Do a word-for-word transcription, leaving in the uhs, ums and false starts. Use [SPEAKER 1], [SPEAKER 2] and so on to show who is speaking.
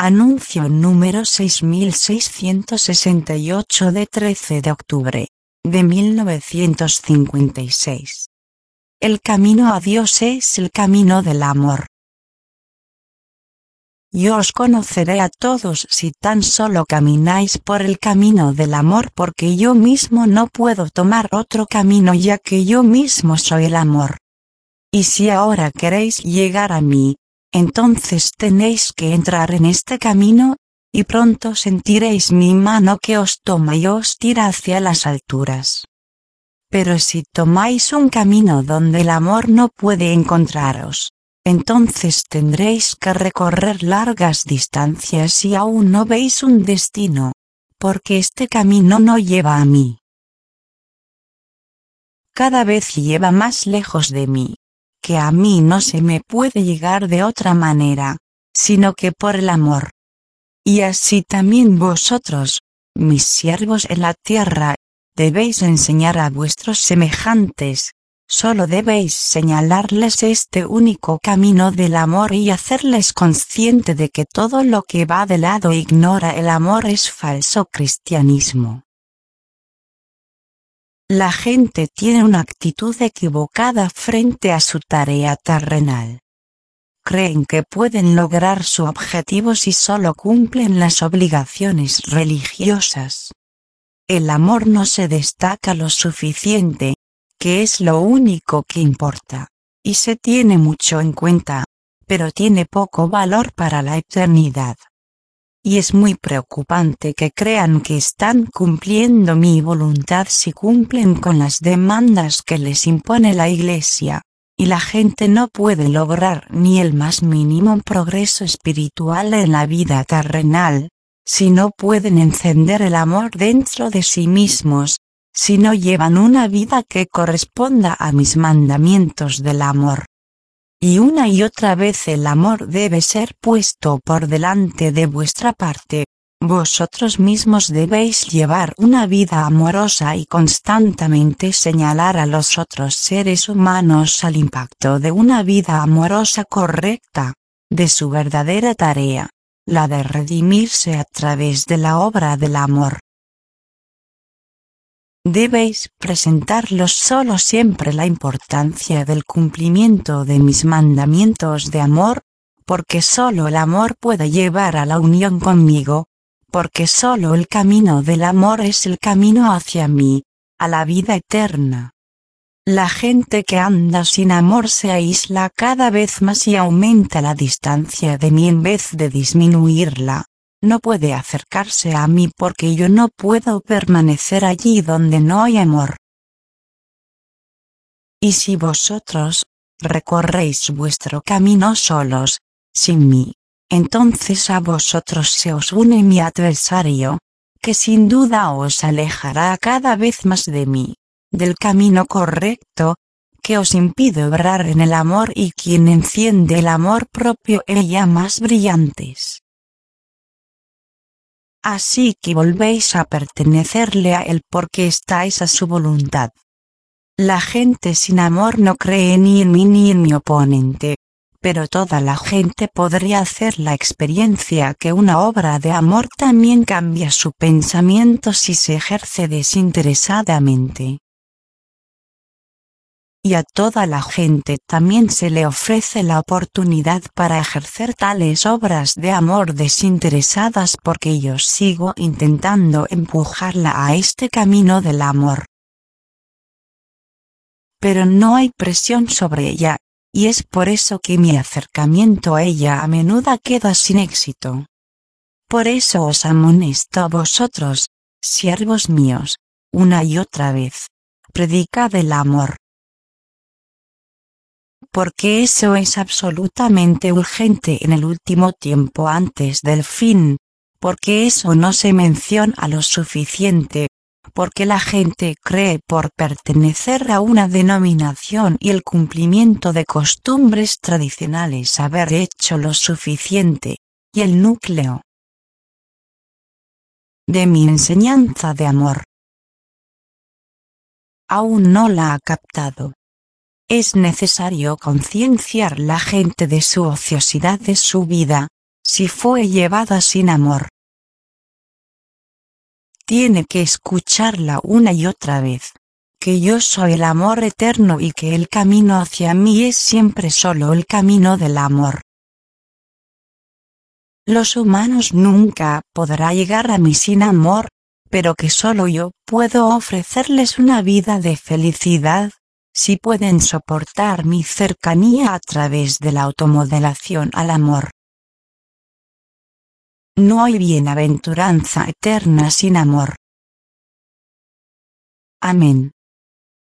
[SPEAKER 1] Anuncio número seis mil seiscientos sesenta y ocho de trece de octubre de mil novecientos cincuenta y seis. El camino a Dios es el camino del amor. Yo os conoceré a todos si tan solo camináis por el camino del amor, porque yo mismo no puedo tomar otro camino, ya que yo mismo soy el amor. Y si ahora queréis llegar a mí, entonces tenéis que entrar en este camino, y pronto sentiréis mi mano que os toma y os tira hacia las alturas. Pero si tomáis un camino donde el amor no puede encontraros, entonces tendréis que recorrer largas distancias y aún no veis un destino, porque este camino no lleva a mí. Cada vez lleva más lejos de mí, que a mí no se me puede llegar de otra manera, sino que por el amor. Y así también vosotros, mis siervos en la tierra, debéis enseñar a vuestros semejantes, solo debéis señalarles este único camino del amor y hacerles consciente de que todo lo que va de lado e ignora el amor es falso cristianismo. La gente tiene una actitud equivocada frente a su tarea terrenal. Creen que pueden lograr su objetivo si solo cumplen las obligaciones religiosas. El amor no se destaca lo suficiente, que es lo único que importa, y se tiene mucho en cuenta, pero tiene poco valor para la eternidad. Y es muy preocupante que crean que están cumpliendo mi voluntad si cumplen con las demandas que les impone la Iglesia, y la gente no puede lograr ni el más mínimo progreso espiritual en la vida terrenal, si no pueden encender el amor dentro de sí mismos, si no llevan una vida que corresponda a mis mandamientos del amor. Y una y otra vez el amor debe ser puesto por delante de vuestra parte. Vosotros mismos debéis llevar una vida amorosa y constantemente señalar a los otros seres humanos al impacto de una vida amorosa correcta, de su verdadera tarea, la de redimirse a través de la obra del amor. Debéis presentarlos solo siempre la importancia del cumplimiento de mis mandamientos de amor, porque solo el amor puede llevar a la unión conmigo, porque solo el camino del amor es el camino hacia mí, a la vida eterna. La gente que anda sin amor se aísla cada vez más y aumenta la distancia de mí en vez de disminuirla. No puede acercarse a mí porque yo no puedo permanecer allí donde no hay amor. Y si vosotros recorréis vuestro camino solos, sin mí, entonces a vosotros se os une mi adversario, que sin duda os alejará cada vez más de mí, del camino correcto, que os impide obrar en el amor y quien enciende el amor propio en llamas brillantes. Así que volvéis a pertenecerle a él porque estáis a su voluntad. La gente sin amor no cree ni en mí ni en mi oponente, pero toda la gente podría hacer la experiencia que una obra de amor también cambia su pensamiento si se ejerce desinteresadamente. Y a toda la gente también se le ofrece la oportunidad para ejercer tales obras de amor desinteresadas porque yo sigo intentando empujarla a este camino del amor. Pero no hay presión sobre ella, y es por eso que mi acercamiento a ella a menudo queda sin éxito. Por eso os amonesto a vosotros, siervos míos, una y otra vez, predicad el amor. Porque eso es absolutamente urgente en el último tiempo antes del fin, porque eso no se menciona lo suficiente, porque la gente cree por pertenecer a una denominación y el cumplimiento de costumbres tradicionales haber hecho lo suficiente, y el núcleo de mi enseñanza de amor aún no la ha captado. Es necesario concienciar la gente de su ociosidad de su vida, si fue llevada sin amor. Tiene que escucharla una y otra vez, que yo soy el amor eterno y que el camino hacia mí es siempre solo el camino del amor. Los humanos nunca podrá llegar a mí sin amor, pero que solo yo puedo ofrecerles una vida de felicidad, si pueden soportar mi cercanía a través de la automodelación al amor. No hay bienaventuranza eterna sin amor. Amén.